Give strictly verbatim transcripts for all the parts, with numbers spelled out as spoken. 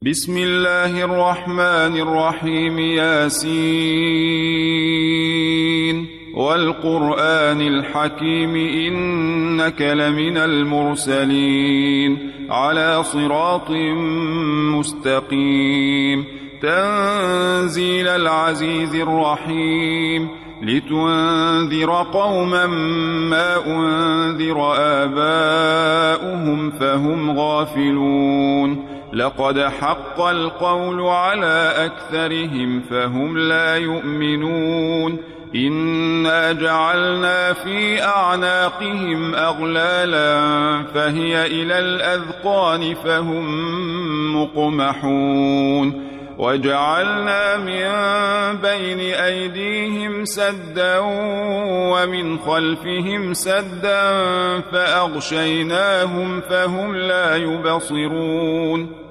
بسم الله الرحمن الرحيم. ياسين والقرآن الحكيم إنك لمن المرسلين على صراط مستقيم تنزيل العزيز الرحيم لتنذر قوما ما أنذر آباؤهم فهم غافلون لقد حق القول على أكثرهم فهم لا يؤمنون إنا جعلنا في أعناقهم أغلالا فهي إلى الأذقان فهم مقمحون وجعلنا من بين أيديهم سدا ومن خلفهم سدا فأغشيناهم فهم لا يبصرون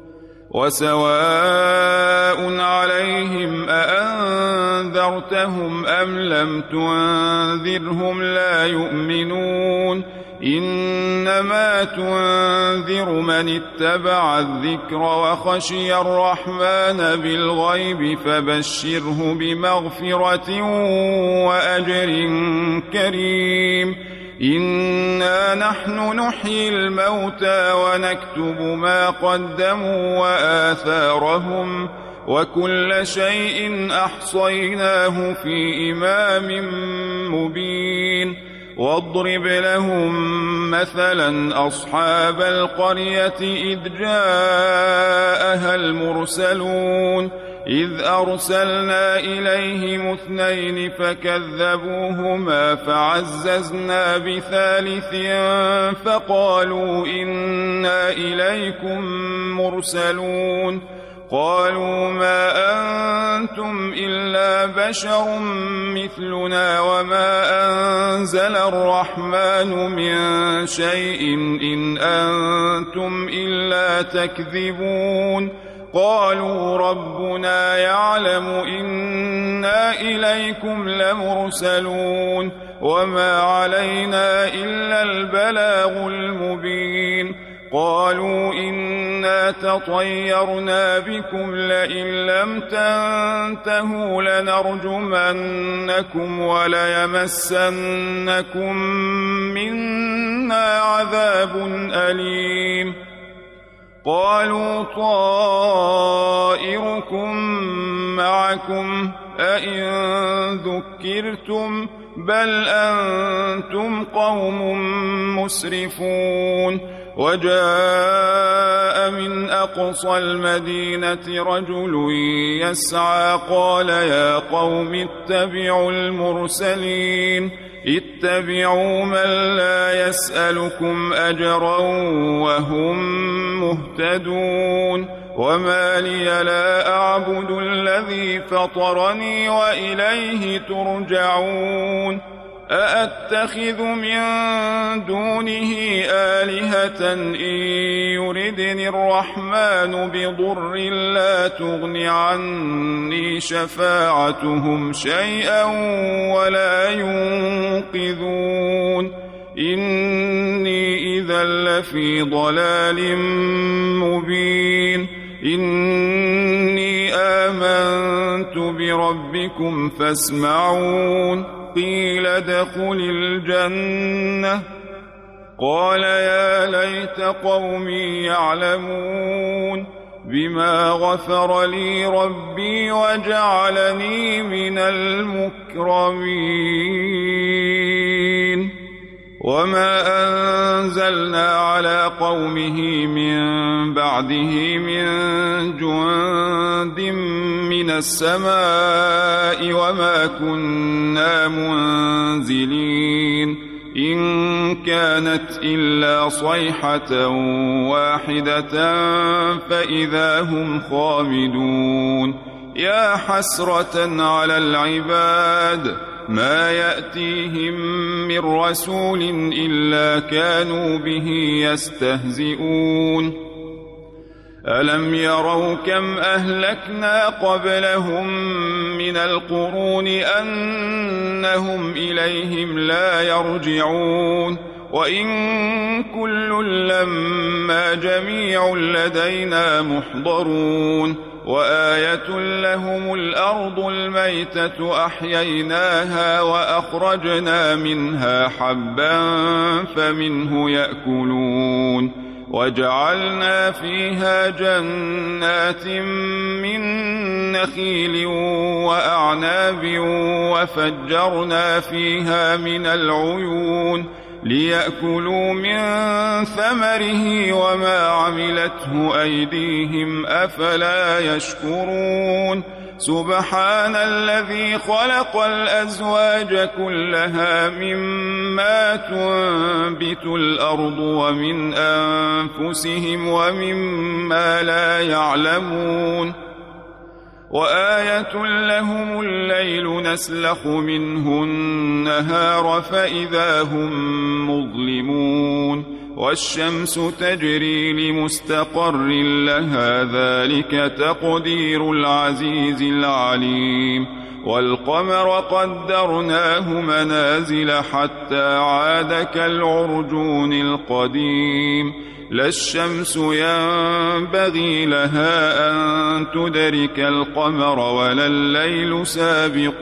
وسواء عليهم أأنذرتهم أم لم تنذرهم لا يؤمنون إنما تنذر من اتبع الذكر وخشي الرحمن بالغيب فبشره بمغفرة وأجر كريم إنا نحن نحيي الموتى ونكتب ما قدموا وآثارهم وكل شيء أحصيناه في إمام مبين واضرب لهم مثلا أصحاب القرية إذ جاءها المرسلون إذ أرسلنا إليهم اثنين فكذبوهما فعززنا بثالث فقالوا إنا إليكم مرسلون قالوا ما أنتم إلا بشر مثلنا وما أنزل الرحمن من شيء إن أنتم إلا تكذبون قالوا ربنا يعلم إنا إليكم لمرسلون وما علينا إلا البلاغ المبين قالوا إنا تطيرنا بكم لئن لم تنتهوا لنرجمنكم وليمسنكم منا عذاب أليم قالوا طائركم معكم أئن ذكرتم بل أنتم قوم مسرفون وجاء من أقصى المدينة رجل يسعى قال يا قوم اتبعوا المرسلين اتبعوا من لا يسألكم أجرا وهم مهتدون وما لي لا أعبد الذي فطرني وإليه ترجعون أأتخذ من دونه آلهة إن يردني الرحمن بضر لا تغن عني شفاعتهم شيئا ولا ينقذون إني إذا لفي ضلال مبين إني آمنت بربكم فاسمعون قيل ادخل الجنة قال يا ليت قومي يعلمون بما غفر لي ربي وجعلني من المكرمين وما أنزلنا على قومه من بعده من جند من السماء وما كنا منزلين إن كانت إلا صيحة واحدة فإذا هم خامدون يا حسرة على العباد ما يأتيهم من رسول إلا كانوا به يستهزئون ألم يروا كم أهلكنا قبلهم من القرون أنهم إليهم لا يرجعون وإن كل لما جميع لدينا محضرون وآية لهم الأرض الميتة أحييناها وأخرجنا منها حبا فمنه يأكلون وجعلنا فيها جنات من نخيل وأعناب وفجرنا فيها من العيون ليأكلوا من ثمره وما عملته أيديهم أفلا يشكرون سبحان الذي خلق الأزواج كلها مما تنبت الأرض ومن أنفسهم ومما لا يعلمون وآية لهم الليل نسلخ منه النهار فإذا هم مظلمون والشمس تجري لمستقر لها ذلك تقدير العزيز العليم والقمر قدرناه منازل حتى عاد كالعرجون القديم لا الشمس ينبغي لها أن تدرك القمر ولا الليل سابق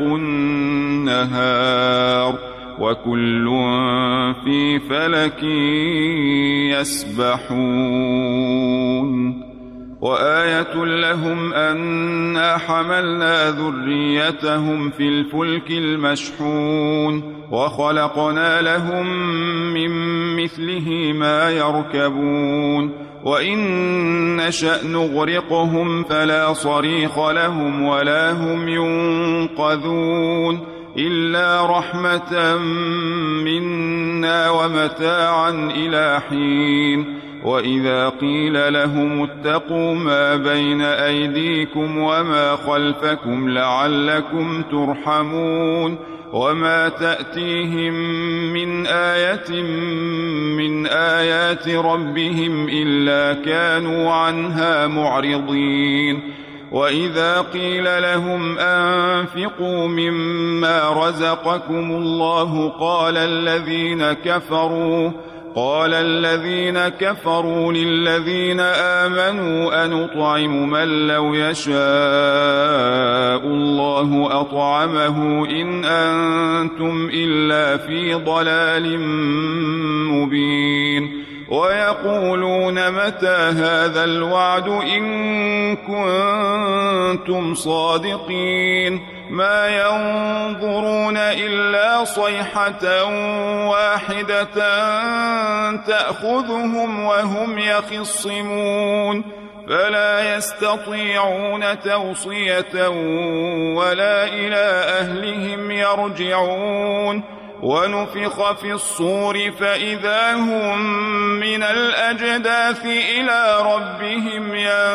النهار وكل في فلك يسبحون وآية لهم أنا حملنا ذريتهم في الفلك المشحون وخلقنا لهم من مثله ما يركبون وإن نشأ نغرقهم فلا صريخ لهم ولا هم ينقذون إلا رحمة منا ومتاعا إلى حين وإذا قيل لهم اتقوا ما بين أيديكم وما خلفكم لعلكم ترحمون وما تأتيهم من آية من آيات ربهم إلا كانوا عنها معرضين وإذا قيل لهم أنفقوا مما رزقكم الله قال الذين كفروا قال الذين كفروا للذين آمنوا أنطعم من لو يشاء الله أطعمه إن أنتم إلا في ضلال مبين ويقولون متى هذا الوعد إن كنتم صادقين ما ينظرون إلا صيحة واحدة تأخذهم وهم يخصمون فلا يستطيعون توصية ولا إلى أهلهم يرجعون ونفخ في الصور فإذا هم من الأجداث إلى ربهم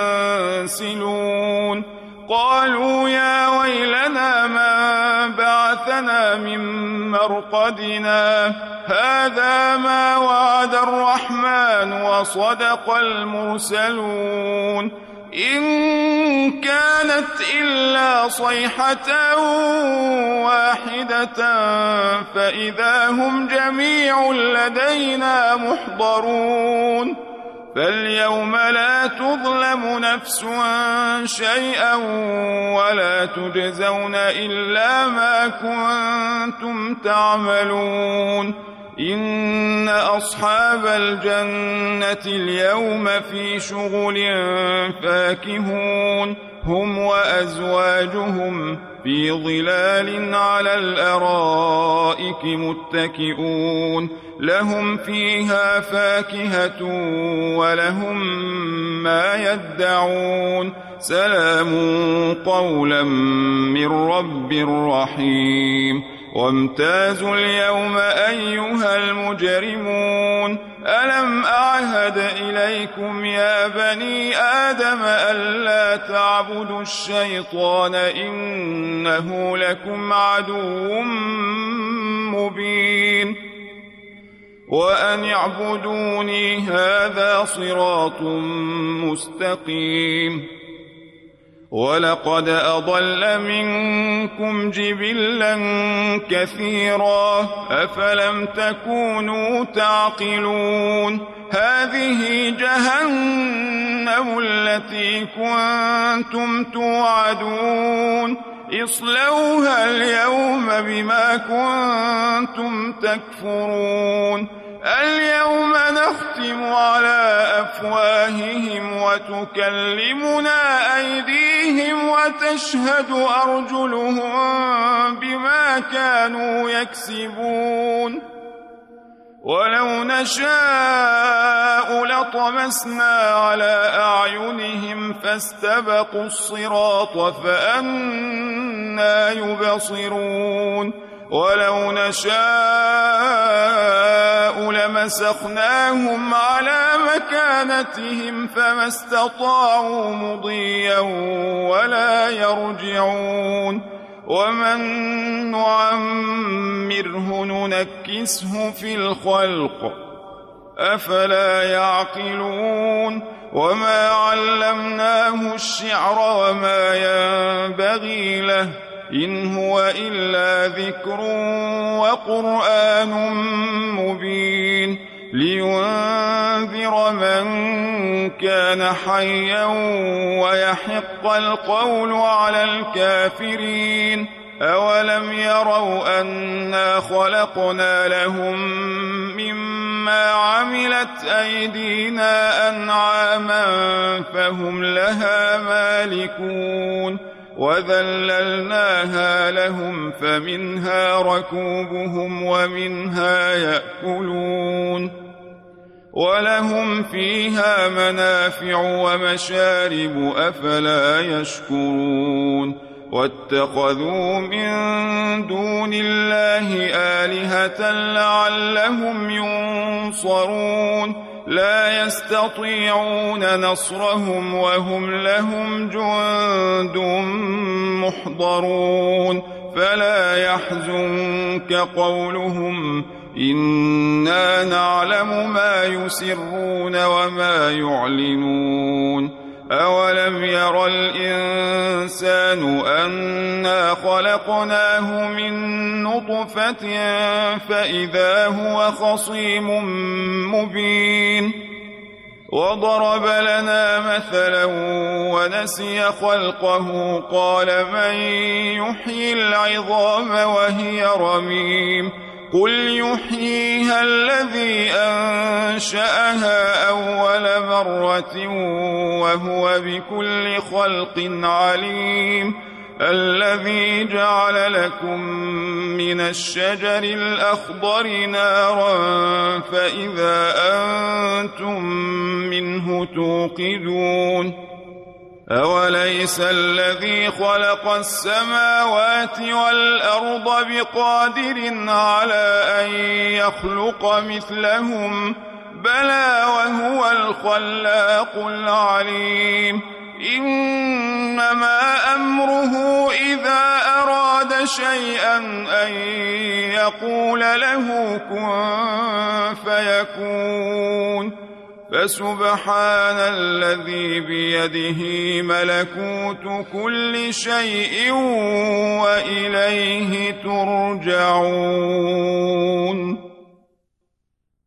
ينسلون قالوا يا ويلنا من بعثنا من مرقدنا هذا ما وعد الرحمن وصدق المرسلون إن كانت إلا صيحة واحدة فإذا هم جميع لدينا محضرون فاليوم لا تظلم نفس شيئا ولا تجزون إلا ما كنتم تعملون إن أصحاب الجنة اليوم في شغل فاكهون هم وأزواجهم في ظلال على الأرائك متكئون لهم فيها فاكهة ولهم ما يدعون سلام قولا من رب رحيم وامتازوا اليوم أيها المجرمون ألم أعهد إليكم يا بني آدم ألا تعبدوا الشيطان إنه لكم عدو مبين وأن اعبدوني هذا صراط مستقيم ولقد أضل منكم جبلا كثيرا أفلم تكونوا تعقلون هذه جهنم التي كنتم توعدون اصلوها اليوم بما كنتم تكفرون اليوم نختم على أفواههم وتكلمنا أيديهم وتشهد أرجلهم بما كانوا يكسبون ولو نشاء لطمسنا على أعينهم فاستبقوا الصراط فأنى يبصرون ولو نشاء لمسخناهم على مكانتهم فما استطاعوا مضيا ولا يرجعون ومن نعمره ننكسه في الخلق أفلا يعقلون وما علمناه الشعر وما ينبغي له إن هو إلا ذكر وقرآن مبين لينذر من كان حيا ويحق القول على الكافرين أولم يروا أنا خلقنا لهم مما عملت أيدينا أنعاما فهم لها مالكون وذللناها لهم فمنها ركوبهم ومنها يأكلون ولهم فيها منافع ومشارب أفلا يشكرون واتخذوا من دون الله آلهة لعلهم ينصرون لا يستطيعون نصرهم وهم لهم جند محضرون فلا يحزنك قولهم إنا نعلم ما يسرون وما يعلنون أولم ير الإنسان أنا خلقناه من نطفة فإذا هو خصيم مبين وضرب لنا مثلا ونسي خلقه قال من يحيي العظام وهي رميم قل يحييها الذي أنشأها أول مرة وهو بكل خلق عليم الذي جعل لكم من الشجر الأخضر نارا فإذا أنتم منه توقدون أوليس الذي خلق السماوات والأرض بقادر على أن يخلق مثلهم بلى وهو الخلاق العليم إنما أمره إذا أراد شيئا أن يقول له كن فيكون فسبحان الذي بيده ملكوت كل شيء وإليه ترجعون.